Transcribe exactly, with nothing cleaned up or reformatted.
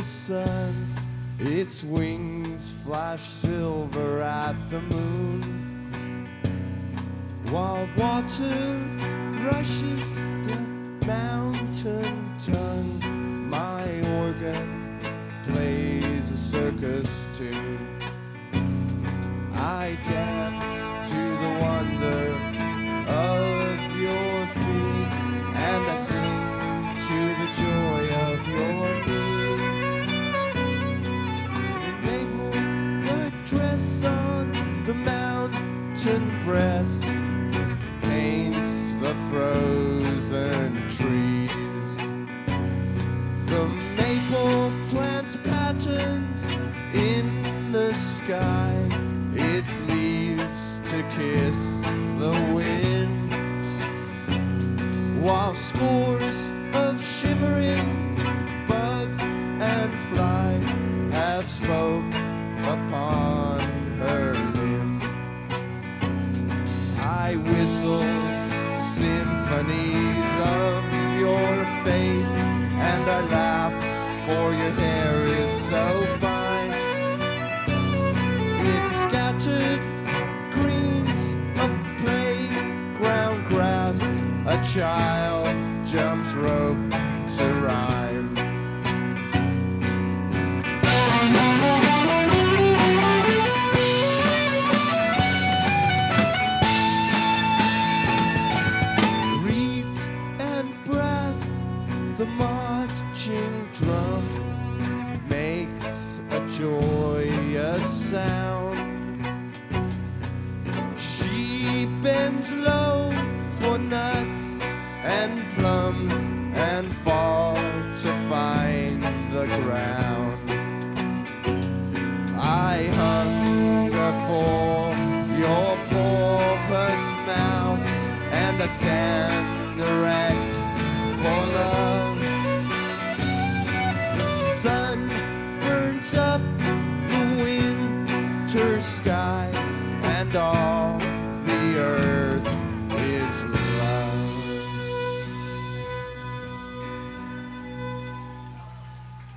sun. Its wings flash silver at the moon. Wild water rushes the mountain tongue. My organ plays a circus tune. I dance to the wonder of your feet, and I sing to the joy of your knees. Navel white dress on the mountain breast paints the frozen trees. The maple plants patterns in the sky, its leaves to kiss the wind, while scores of shimmering bugs and flies have spoke upon her limb. I whistle symphonies of your face, and I laugh, for your hair is so fine. In scattered greens of playground grass, a child jumps rope to rhyme. Reeds and brass, the marching drum makes a joyous sound. She bends low for nuts and plums and fall to find the ground. I hunger for your porpoise mouth, and I stand erect for love. The sun burns up the winter sky, and all the earth